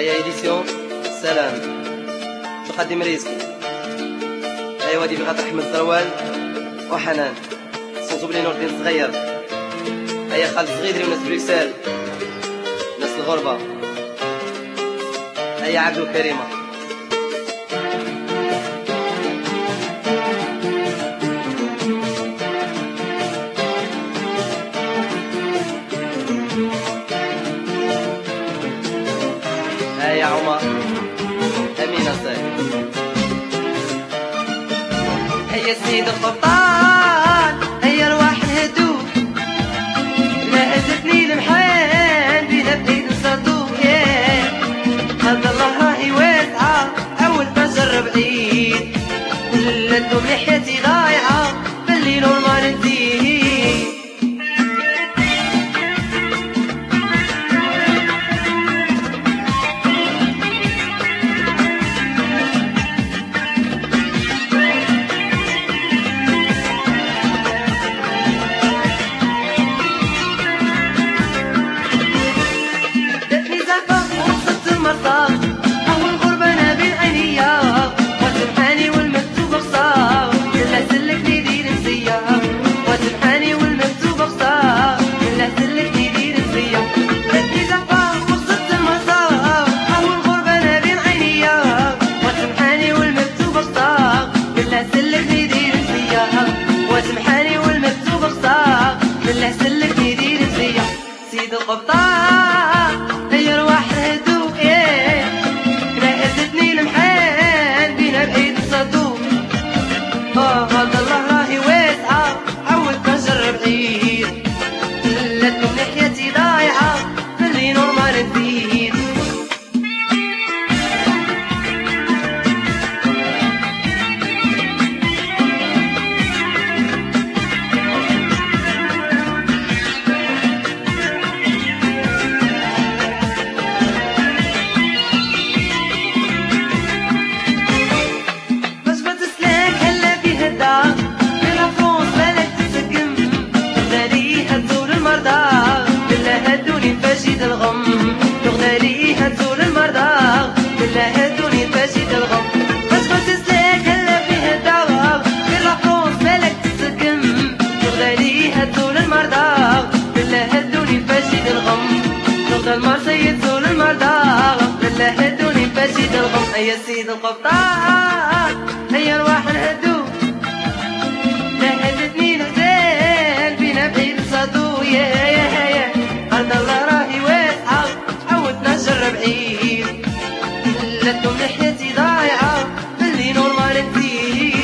هيا إديسيون سلام تقدم ريسكي. أيوا هادي بخاطر أحمد ثروال وحنان صوتو بلي نور الدين صغير. هيا خالد صغيدري وناس بروكسل ناس الغربة. هيا عبدو كريمة. هيا عمر أمينة ساي. هيا السيد القبطان هيا رواح الهدوء لا أزتني المحان بينا بإيد نصدوق. هذا الله راهي واسعة أول ما جرب عيد كل الدم لحيتي ضايعة بالليل والنهار نزيد. أول غربة أنا بين عينيا وسبحاني والمكتوب خصار بالله سلكني دير نسيا. وسبحاني والمكتوب خصار بالله سلكني دير نسيا. بدي زعفة وصلت المسار. أول غربة أنا بين عينيا وسبحاني والمكتوب خصار بالله سلكني دير نسيا. وسبحاني والمكتوب خصار بالله سلكني دير نسيا. سيد القبطان هيا رواح الهدوء هذا الله راهي واسعة عود ما جرب عيد لكم لحيتي ضايعة خلي نور ما نزيد. فاشد الغم تغناليها تزول المرضى بالله هدوني فاشد الغم. بس ما تسلاك هلا فيها الدعوة في الرحوص مالك تسقم تغناليها تزول المرضى بالله هدوني فاشد الغم. تغنى المرسي تزول المرضى بالله هدوني فاشد الغم. هيا سيد القبطان هيا رواح الهدوء لا هدتني الحزان بينا بعيد صدو. يا هذا الله راهي واسعة عودنا نجرب عيد لكم لحيتي ضايعة باللي نور ما نزيد.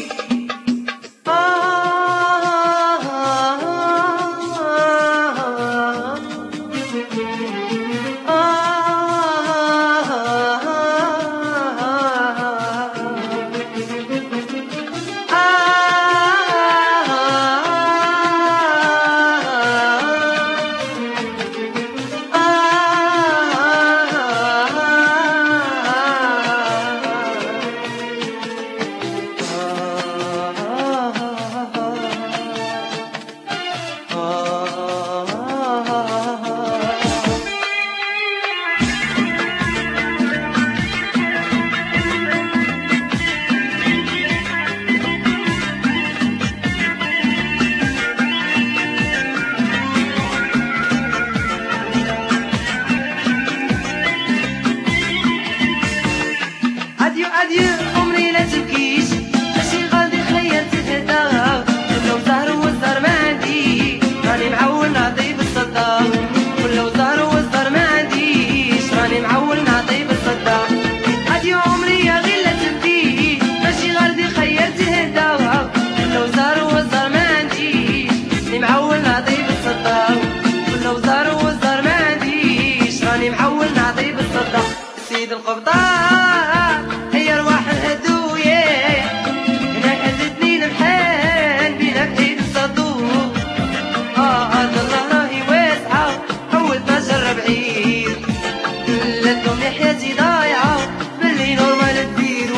أديو عمري لا تبكيش ماشي غادي خيرت الهدى كلو زهر والزهر ما عندي راني معول نعطي بالصدى. كلو زهر والزهر ما عنديش راني معول نعطي بالصدى. أديو عمري يا غير لا تبكي ماشي غادي خيرت الهدى كلو زهر والزهر ما عنديش راني معول نعطي بالصدى. كلو زهر والزهر ما عنديش راني معول نعطي بالصدى. سيد القبطان هيا رواح الهدوء هنا هزتني المحان بينا بعيد الصدوق. هذا الله راهي واسعة عود ما جرب عيد لكم لحيتي ضايعة باللي نور ما ندير.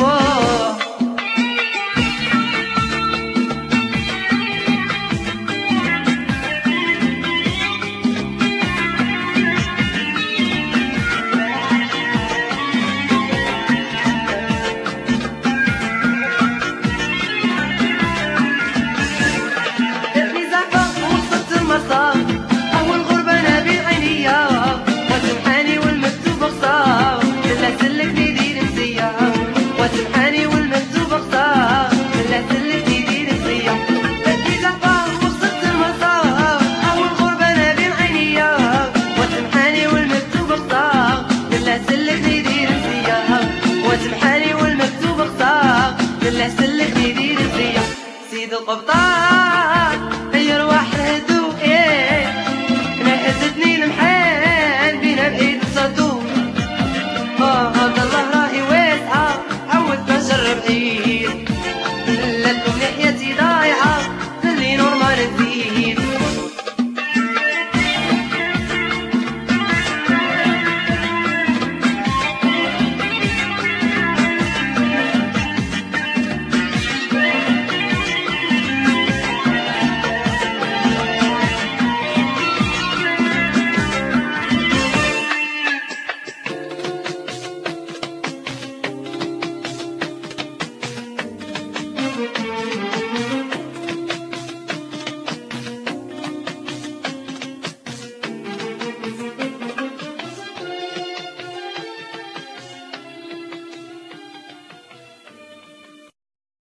قبطان